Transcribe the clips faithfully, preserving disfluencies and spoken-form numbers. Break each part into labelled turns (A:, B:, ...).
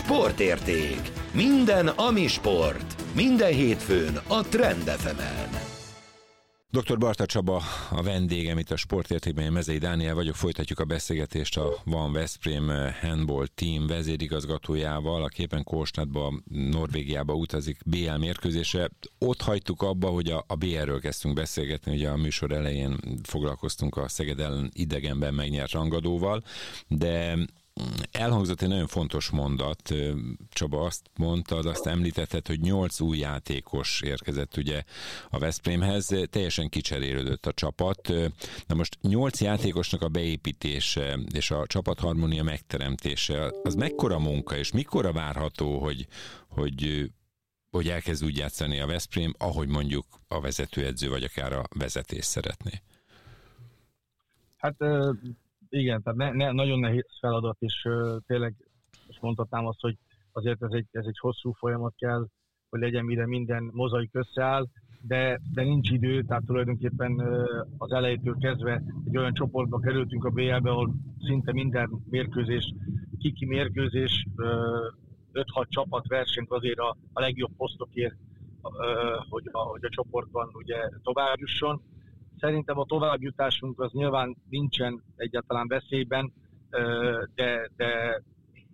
A: Sportérték. Minden, ami sport. Minden hétfőn a Trend ef emen.
B: doktor Barta Csaba a vendégem itt a Sportértékben, én Mezei Dániel vagyok, folytatjuk a beszélgetést a Van Veszprém Handball Team vezérigazgatójával, aki éppen Kórsnádba, Norvégiába utazik bé el mérkőzésre. Ott hagytuk abba, hogy a, a bé elről kezdtünk beszélgetni, ugye a műsor elején foglalkoztunk a Szeged ellen idegenben megnyert rangadóval, de elhangzott egy nagyon fontos mondat, Csaba, azt mondtad, azt említetted, hogy nyolc új játékos érkezett ugye a Veszprémhez, teljesen kicserélődött a csapat. Na most nyolc játékosnak a beépítése és a csapatharmónia megteremtése, az mekkora munka, és mikorra várható, hogy, hogy, hogy elkezd úgy játszani a Veszprém, ahogy mondjuk a vezetőedző vagy akár a vezetés szeretné?
C: Hát igen, tehát ne, ne, nagyon nehéz feladat, és uh, tényleg és mondhatnám azt, hogy azért ez egy, ez egy hosszú folyamat kell, hogy legyen, mire minden mozaik összeáll, de, de nincs idő, tehát tulajdonképpen uh, az elejétől kezdve egy olyan csoportba kerültünk a bé el-be, ahol szinte minden mérkőzés, kiki mérkőzés, uh, öt-hat csapat versenyt azért a, a legjobb posztokért, uh, hogy, a, hogy a csoportban ugye tovább jusson. Szerintem a továbbjutásunk az nyilván nincsen egyáltalán veszélyben, de, de,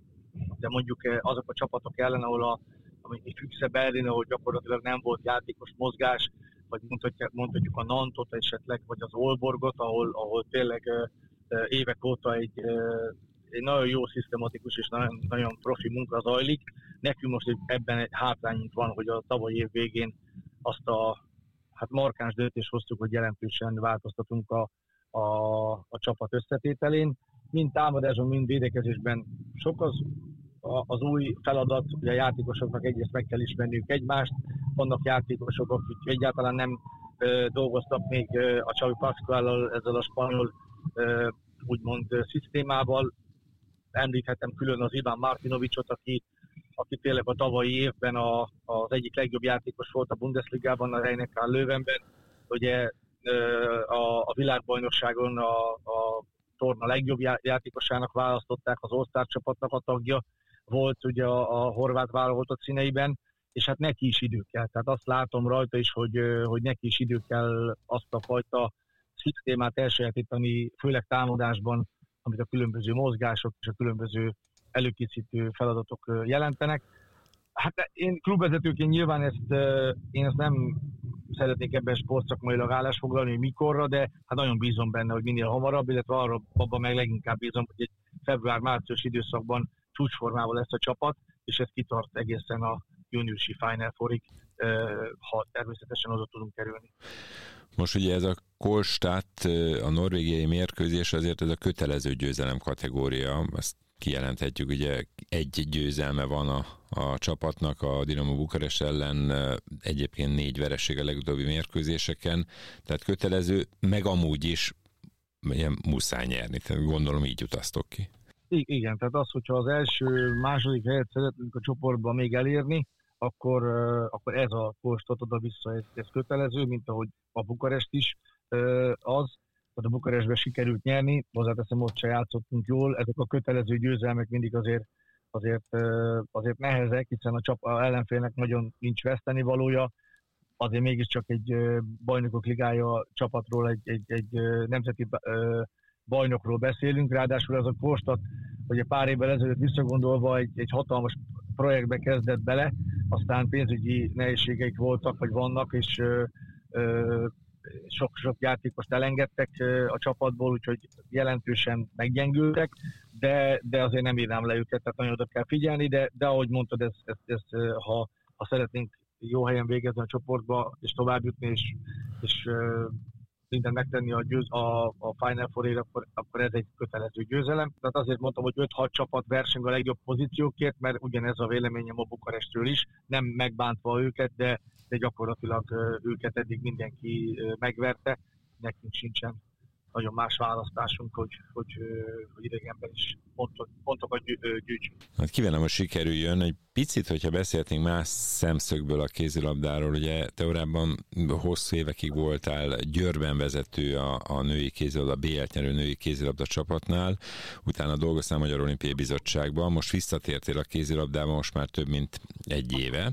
C: de mondjuk azok a csapatok ellen, ahol a, a Füchse Berlin, ahol gyakorlatilag nem volt játékos mozgás, vagy mondhatjuk, mondhatjuk a Nantot esetleg, vagy az Aalborgot, ahol, ahol tényleg évek óta egy, egy nagyon jó, szisztematikus és nagyon, nagyon profi munka zajlik. Nekünk most ebben egy hátrányunk van, hogy a tavalyi év végén azt a hát markáns döntést hoztuk, hogy jelentősen változtatunk a, a, a csapat összetételén. Mind támadásban, mind védekezésben sok az, a, az új feladat, hogy a játékosoknak egyrészt meg kell ismerniük egymást. Vannak játékosok, akik egyáltalán nem ö, dolgoztak még ö, a Xavi Pascuallal, ezzel a spanyol ö, úgymond szisztémával. Említhetem külön az Iván Martinovicsot, aki aki tényleg a tavalyi évben a, az egyik legjobb játékos volt a Bundesligában, a Rhein-Neckar Löwenben. Ugye a, a világbajnokságon a, a torna legjobb játékosának választották, az All-Star csapatnak a tagja volt ugye a, a horvát válogatott színeiben, és hát neki is idő kell. Tehát azt látom rajta is, hogy, hogy neki is idő kell azt a fajta szisztémát elsajátítani, főleg támadásban, amit a különböző mozgások és a különböző előkészítő feladatok jelentenek. Hát én klubvezetőként nyilván ezt, én ezt nem szeretnék ebben sportszakmailag állásfoglalni, hogy mikorra, de hát nagyon bízom benne, hogy minél hamarabb, illetve arra, abban meg leginkább bízom, hogy egy február-március időszakban csúcsformában lesz a csapat, és ez kitart egészen a júniusi Final Fourig, ha természetesen oda tudunk kerülni.
B: Most ugye ez a Kórstád, a norvégiai mérkőzés, azért ez a kötelező győzelem kategória, ezt kijelenthetjük, ugye egy győzelme van a, a csapatnak a Dinamo Bukarest ellen, egyébként négy vereség a legutóbbi mérkőzéseken, tehát kötelező, meg amúgy is ilyen muszáj nyerni, tehát gondolom így utaztok ki.
C: Igen, tehát az, hogyha az első, második helyet szeretnénk a csoportban még elérni, akkor, akkor ez a Kórstád oda-vissza, ez, ez kötelező, mint ahogy a Bukarest is az, tehát a Bukarestben sikerült nyerni, hozzáteszem, ott se játszottunk jól, ezek a kötelező győzelmek mindig azért, azért, azért nehezek, hiszen a, csap, a ellenfélnek nagyon nincs vesztenivalója, azért mégiscsak egy bajnokok ligája csapatról, egy, egy, egy nemzeti bajnokról beszélünk, ráadásul ez a Kórstád, hogy pár évvel ezelőtt visszagondolva egy, egy hatalmas projektbe kezdett bele, aztán pénzügyi nehézségeik voltak, vagy vannak, és sok-sok játékost elengedtek a csapatból, úgyhogy jelentősen meggyengültek, de, de azért nem írnám le őket, tehát nagyon oda kell figyelni, de, de ahogy mondtad, ez, ez, ez, ha, ha szeretnénk jó helyen végezni a csoportba, és tovább jutni, és, és mindent megtenni a, győz, a, a Final Four-ért, akkor, akkor ez egy kötelező győzelem. Tehát azért mondtam, hogy öt-hat csapat verseng a legjobb pozíciókért, mert ugyanez a véleményem a Bukarestről is, nem megbántva őket, de, de gyakorlatilag őket eddig mindenki megverte, nekünk sincsen nagyon más választásunk, hogy, hogy, hogy idegenben is pontok, pontokat gyűjtsünk.
B: Hát kívánom, hogy sikerüljön. Egy picit, hogyha beszéltünk más szemszögből a kézilabdáról, ugye te korábban hosszú évekig voltál Győrben vezető a, a női kézilabda, a bé el-t nyerő női kézilabda csapatnál, utána dolgoztál a Magyar Olimpiai Bizottságban, most visszatértél a kézilabdában, most már több mint egy éve.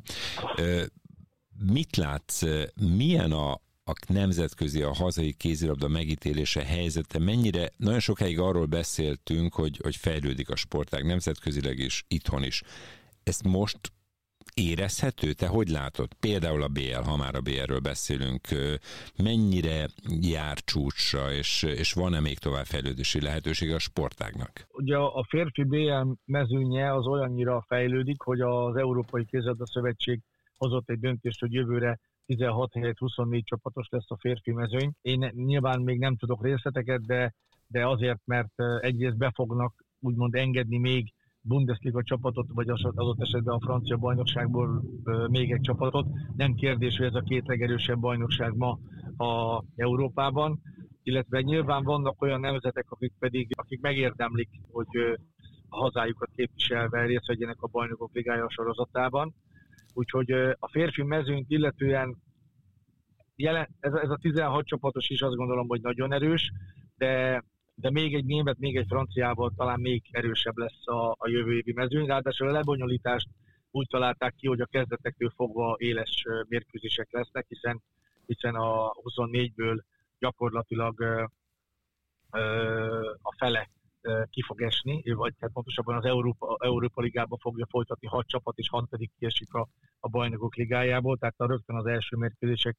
B: Mit látsz, milyen a a nemzetközi, a hazai kézilabda megítélése, helyzete, mennyire, nagyon sokáig arról beszéltünk, hogy, hogy fejlődik a sportág nemzetközileg is, itthon is. Ezt most érezhető? Te hogy látod? Például a bé el, ha már a bé el-ről beszélünk, mennyire jár csúcsra, és, és van-e még továbbfejlődési lehetőség a sportágnak?
C: Ugye a férfi bé el mezőnye az olyannyira fejlődik, hogy az Európai Kézilabda Szövetség hozott egy döntést, hogy jövőre tizenhat helyett huszonnégy csapatos lesz a férfi mezőny. Én nyilván még nem tudok részleteket, de, de azért, mert egyrészt be fognak úgymond engedni még Bundesliga csapatot, vagy az adott esetben a francia bajnokságból még egy csapatot. Nem kérdés, hogy ez a két legerősebb bajnokság ma a Európában, illetve nyilván vannak olyan nemzetek, akik pedig akik megérdemlik, hogy a hazájukat képviselve részt vegyenek a Bajnokok Ligája sorozatában. Úgyhogy a férfi mezőnyt illetően jelen, ez, a, ez a tizenhat csapatos is azt gondolom, hogy nagyon erős, de, de még egy német, még egy franciával talán még erősebb lesz a, a jövő évi mezőny. Ráadásul a lebonyolítást úgy találták ki, hogy a kezdetektől fogva éles mérkőzések lesznek, hiszen, hiszen a huszonnégyből gyakorlatilag ö, ö, a fele ki fog esni, vagy hát pontosabban az Európa, Európa Ligában fogja folytatni hat csapat, és hat pedig kiesik a, a Bajnokok Ligájából, tehát a rögtön az első mérkőzések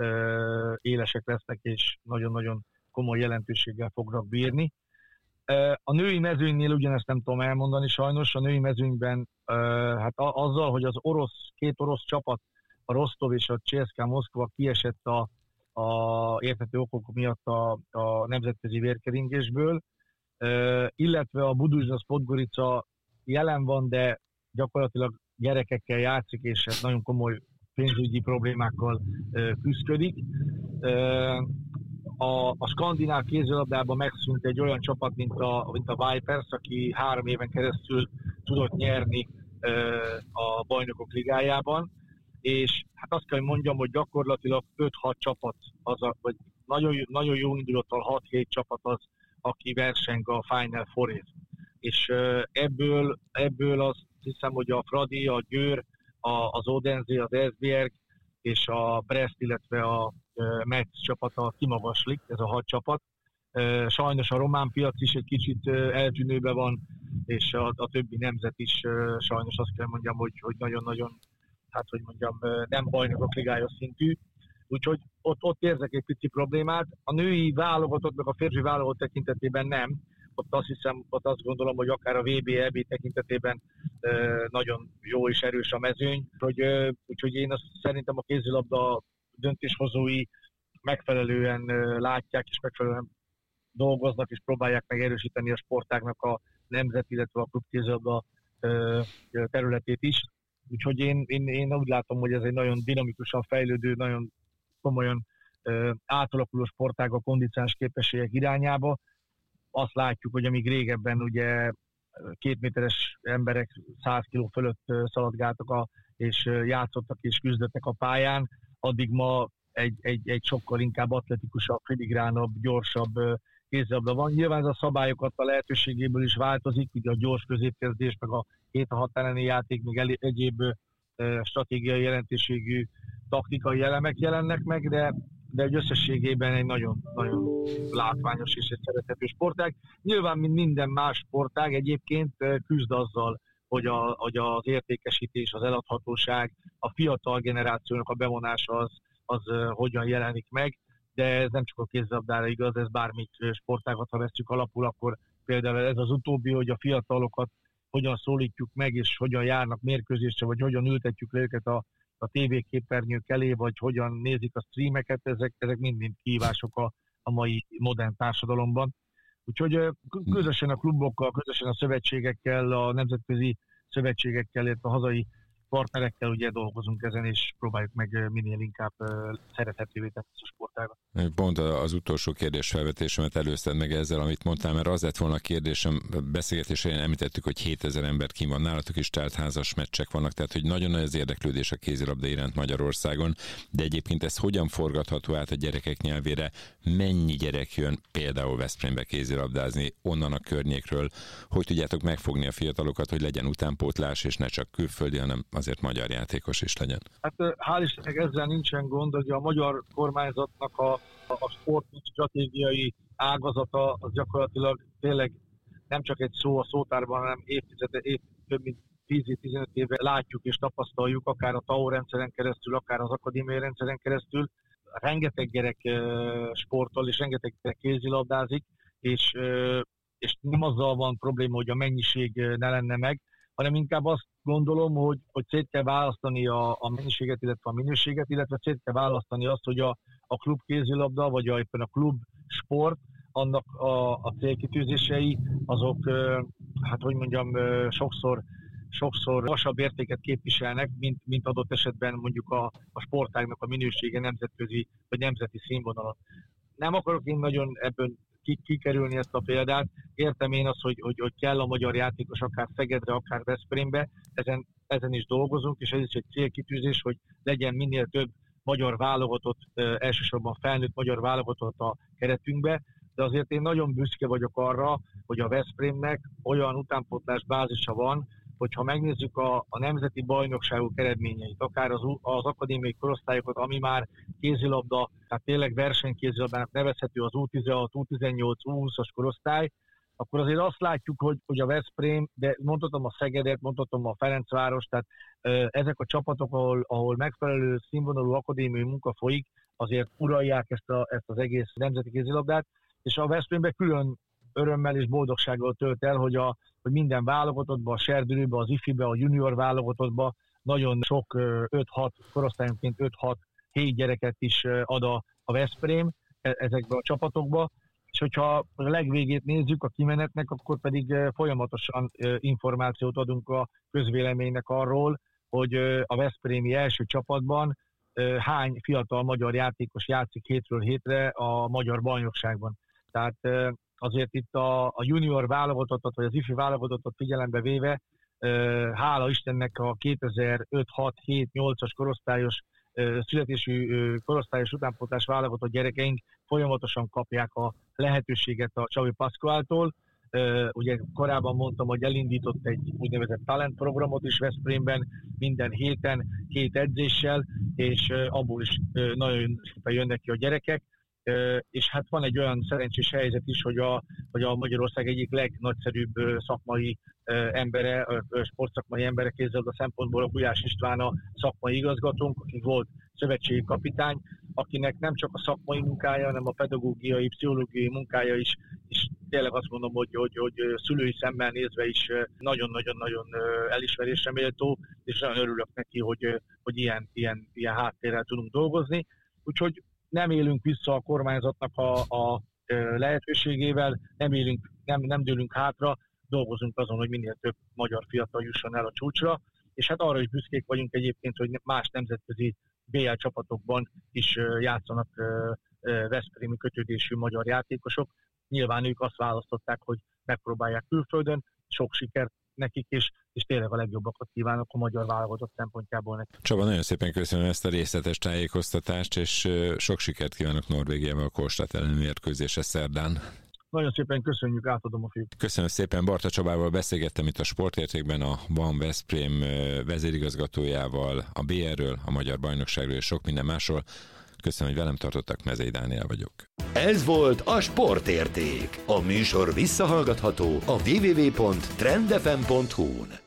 C: ö, élesek lesznek, és nagyon-nagyon komoly jelentőséggel fognak bírni. Ö, a női mezőnynél ugyanezt nem tudom elmondani sajnos, a női mezőnyben ö, hát a, azzal, hogy az orosz, két orosz csapat, a Rostov és a cé es ká Moszkva kiesett a, a érthető okok miatt a, a nemzetközi vérkeringésből, Uh, illetve a Buduzsnasz Podgorica jelen van, de gyakorlatilag gyerekekkel játszik, és hát nagyon komoly pénzügyi problémákkal uh, küszködik. Uh, a, a skandináv kézilabdában megszűnt egy olyan csapat, mint a, mint a Vipers, aki három éven keresztül tudott nyerni uh, a Bajnokok Ligájában, és hát azt kell, hogy mondjam, hogy gyakorlatilag öt-hat csapat, az a, vagy nagyon, nagyon jó indulattal hat-hét csapat az, aki verseng a Final Four-ért. És ebből, ebből azt hiszem, hogy a Fradi, a Győr, a, az Odense, az Esbjerg és a Brest, illetve a Metz csapata kimagaslik, ez a hat csapat. Sajnos a román piac is egy kicsit eltűnőben van, és a, a többi nemzet is sajnos azt kell mondjam, hogy, hogy nagyon-nagyon, hát hogy mondjam, nem Bajnokok Ligája szintű. Úgyhogy ott, ott érzek egy pici problémát. A női válogatott, meg a férfi válogatott tekintetében nem. Ott azt hiszem, ott azt gondolom, hogy akár a vé bé é bé tekintetében e, nagyon jó és erős a mezőny. Úgyhogy, e, úgyhogy én azt szerintem a kézilabda döntéshozói megfelelően e, látják, és megfelelően dolgoznak, és próbálják meg erősíteni a sportágnak a nemzet, illetve a klubkézilabda e, területét is. Úgyhogy én, én, én úgy látom, hogy ez egy nagyon dinamikusan fejlődő, nagyon komolyan ö, átalakuló sportág a kondicionális képességek irányába. Azt látjuk, hogy amíg régebben ugye két méteres emberek száz kiló fölött szaladgáltak a, és játszottak és küzdöttek a pályán, addig ma egy, egy, egy sokkal inkább atletikusabb, filigránabb, gyorsabb kézilabda van. Nyilván ez a szabályokat a lehetőségéből is változik, ugye a gyors középkezdés, meg a hét a határeni játék, még el, egyéb stratégiai jelentőségű taktikai elemek jelennek meg, de, de egy összességében egy nagyon, nagyon látványos és egy szerethető sportág. Nyilván, mint minden más sportág egyébként küzd azzal, hogy, a, hogy az értékesítés, az eladhatóság, a fiatal generációnak a bevonása az, az hogyan jelenik meg, de ez nem csak a kézilabdára igaz, ez bármit sportágat, ha vesszük alapul, akkor például ez az utóbbi, hogy a fiatalokat hogyan szólítjuk meg, és hogyan járnak mérkőzésre, vagy hogyan ültetjük le őket a, a tévéképernyők elé, vagy hogyan nézik a streameket, ezek, ezek mind-mind kihívások a, a mai modern társadalomban. Úgyhogy közösen a klubokkal, közösen a szövetségekkel, a nemzetközi szövetségekkel, illetve a hazai partnerekkel ugye dolgozunk ezen, és próbáljuk meg minél inkább szerethetővé tenni a sportágat.
B: Pont az utolsó kérdés felvetésemet előzted meg ezzel, amit mondtál, mert az lett volna a kérdésem, beszélgetésén említettük, hogy hétezer ember kín van nálatok is, tehát házas meccsek vannak, tehát hogy nagyon nagy az érdeklődés a kézilabda iránt Magyarországon, de egyébként ez hogyan forgatható át a gyerekek nyelvére, mennyi gyerek jön például Veszprémbe kézilabdázni onnan a környékről, hogy tudjátok megfogni a fiatalokat, hogy legyen utánpótlás, és ne csak külföldi, hanem azért magyar játékos is legyen?
C: Hát hál' Istennek ezzel nincsen gond, hogy a magyar kormányzatnak a, a sport stratégiai ágazata az gyakorlatilag tényleg nem csak egy szó a szótárban, hanem évtizede, év, több mint tíz-tizenöt éve látjuk és tapasztaljuk, akár a té á o rendszeren keresztül, akár az akadémiai rendszeren keresztül. Rengeteg gyerek sportol, és rengeteg gyerek kézilabdázik, és, és nem azzal van probléma, hogy a mennyiség ne lenne meg, hanem inkább azt gondolom, hogy, hogy szét kell választani a, a mennyiséget, illetve a minőséget, illetve szét kell választani azt, hogy a, a klub kézilabda, vagy a, éppen a klub sport, annak a, a célkitűzései, azok, hát hogy mondjam, sokszor, sokszor magasabb értéket képviselnek, mint, mint adott esetben mondjuk a, a sportágnak a minősége nemzetközi, vagy nemzeti színvonalon. Nem akarok én nagyon ebből kikerülni ezt a példát. Értem én azt, hogy, hogy, hogy kell a magyar játékos akár Szegedre, akár Veszprémbe, ezen, ezen is dolgozunk, és ez is egy célkitűzés, hogy legyen minél több magyar válogatott, elsősorban felnőtt magyar válogatott a keretünkbe, de azért én nagyon büszke vagyok arra, hogy a Veszprémnek olyan utánpótlás bázisa van, hogyha megnézzük a, a nemzeti bajnokságok eredményeit, akár az, az akadémiai korosztályokat, ami már kézilabda, tehát tényleg versenykézilabdának nevezhető az U tizenhat, U tizennyolc, U húszas korosztály, akkor azért azt látjuk, hogy, hogy a Veszprém, de mondhatom a Szegedet, mondhatom a Ferencváros, tehát ö, ezek a csapatok, ahol, ahol megfelelő színvonalú akadémiai munka folyik, azért uralják ezt, a, ezt az egész nemzeti kézilabdát, és a Veszprémben külön örömmel és boldogsággal tölt el, hogy, a, hogy minden válogatottban, a serdülőben, az ifibe, a junior válogatottban nagyon sok öt-hat, korosztályonként öt-hat-hét gyereket is ad a, a Veszprém ezekben a csapatokba, és hogyha a legvégét nézzük a kimenetnek, akkor pedig folyamatosan információt adunk a közvéleménynek arról, hogy a veszprémi első csapatban hány fiatal magyar játékos játszik hétről hétre a magyar bajnokságban. Tehát azért itt a, a junior válogatottat, vagy az ifi válogatottat figyelembe véve, hála Istennek a kétezer-öt hat hét nyolcas korosztályos, születésű korosztályos utánpótlás válogatott gyerekeink folyamatosan kapják a lehetőséget a Csavi Pascualtól. Ugye korábban mondtam, hogy elindított egy úgynevezett talent programot is Veszprémben, minden héten két edzéssel, és abból is nagyon szépen jönnek ki a gyerekek. És hát van egy olyan szerencsés helyzet is, hogy a, hogy a Magyarország egyik legnagyszerűbb szakmai embere, sportszakmai embere kézzelabda szempontból a Gulyás István a szakmai igazgatónk, aki volt szövetségi kapitány, akinek nem csak a szakmai munkája, hanem a pedagógiai, pszichológiai munkája is, és tényleg azt mondom, hogy, hogy, hogy szülői szemmel nézve is nagyon-nagyon-nagyon elismerésre méltó, és nagyon örülök neki, hogy, hogy ilyen, ilyen, ilyen háttérrel tudunk dolgozni. Úgyhogy nem élünk vissza a kormányzatnak a, a lehetőségével, nem, élünk, nem, nem dőlünk hátra, dolgozunk azon, hogy minél több magyar fiatal jusson el a csúcsra, és hát arra is büszkék vagyunk egyébként, hogy más nemzetközi bé el csapatokban is játszanak veszprémi kötődésű magyar játékosok. Nyilván ők azt választották, hogy megpróbálják külföldön, sok sikert nekik is, és tényleg a legjobbakat kívánok a magyar válogatott szempontjából nekik.
B: Csaba, nagyon szépen köszönöm ezt a részletes tájékoztatást, és sok sikert kívánok Norvégiával a Kóstát elleni mérkőzésre szerdán.
C: Nagyon szépen köszönjük, átadom a fiút.
B: Köszönöm szépen, Barta Csabával beszélgettem itt a Sportértékben a Van Veszprém vezérigazgatójával, a bé er-ről, a Magyar Bajnokságról és sok minden másról. Köszönöm, hogy velem tartottak, Mezei Dániel vagyok.
A: Ez volt a Sportérték. A műsor visszahallgatható a double-u double-u double-u pont trend f m pont hu-n.